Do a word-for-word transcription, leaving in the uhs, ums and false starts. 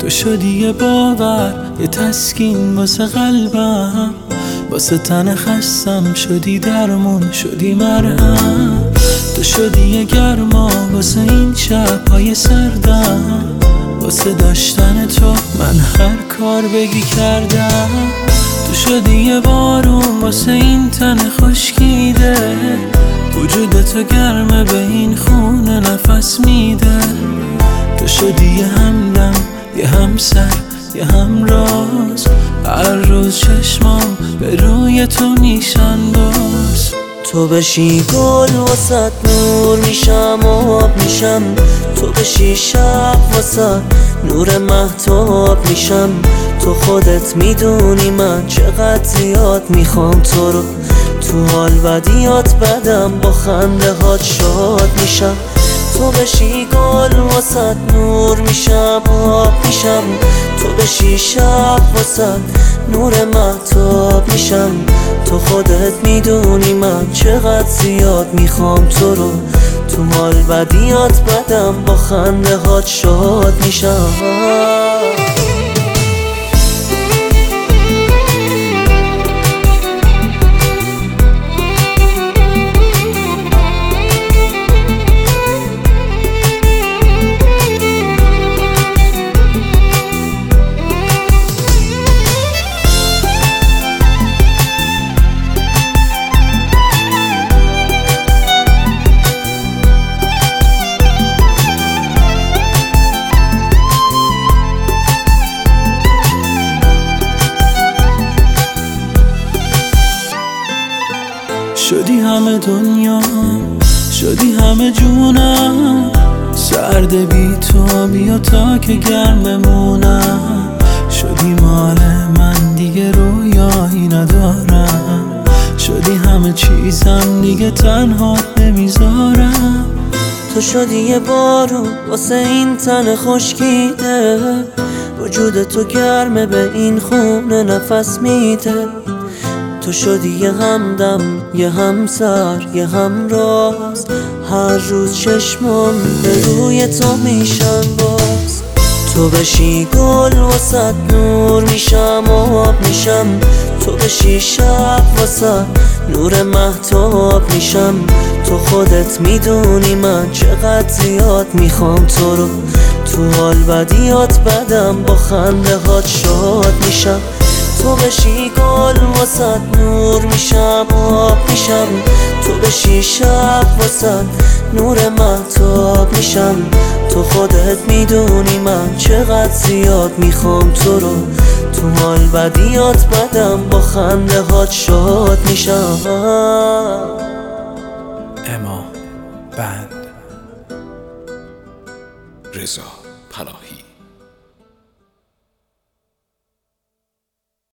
تو شدی یه باور، یه تسکین واسه قلبم، واسه تن خستم شدی درمون، شدی مرهم. تو شدی یه گرما واسه این شب‌های سردم، واسه داشتن تو من هر کار بگی کردم. تو شدی یه بارون واسه این تن خشکیده، وجود تو گرمه به این خونه نفس میده. تو شدی یه همدم، یه همسر، یه همراز، هر روز چشمام به روی تو میشن باز. تو بشی گل واسط نور میشم آب میشم، تو بشی شب واسط نور مهتاب میشم. تو خودت میدونی من چقدر زیاد میخوام تو رو، تو حال بدیات بدم با خنده هات شاد میشم. تو بشی گل واسط نور میشم آب میشم، تو بشی شب واسط نور مهتاب میشم. تو خودت میدونی من چقدر زیاد میخوام تو رو، تو حال بدیات بدم با خنده هات شاد میشم. شدی همه دنیا، شدی همه جونم، سرد بی تو بیا تا که گرم بمونم. شدی مال من دیگه رویایی ندارم، شدی همه چیزم دیگه تنها نمیذارم. تو شدی یه بارون واسه این تن خشکیده، وجود تو گرمه به این خونه نفس میده. تو شدی یه همدم، یه همسر، یه همراز، هر روز چشمام به روی تو میشن باز. تو بشی گل واسط نور میشم آب میشم، تو بشی شب واسط نور مهتاب میشم. تو خودت میدونی من چقدر زیاد میخوام تو رو، تو حال بدیات بدم با خنده هات شاد میشم. تو بشی گل واسط نور میشم آب میشم، تو بشی شب واسط نور مهتاب میشم. تو خودت میدونی من چقدر زیاد میخوام تو رو، تو حال بدیات بدم با خنده هات شاد میشم. اما بند رضا پناهی.